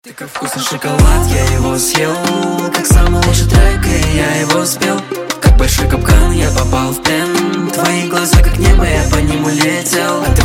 Ты как вкусный шоколад, я его съел, как самый лучший трек, и я его спел. Как большой капкан, я попал в плен. Твои глаза как небо, я по ним улетел.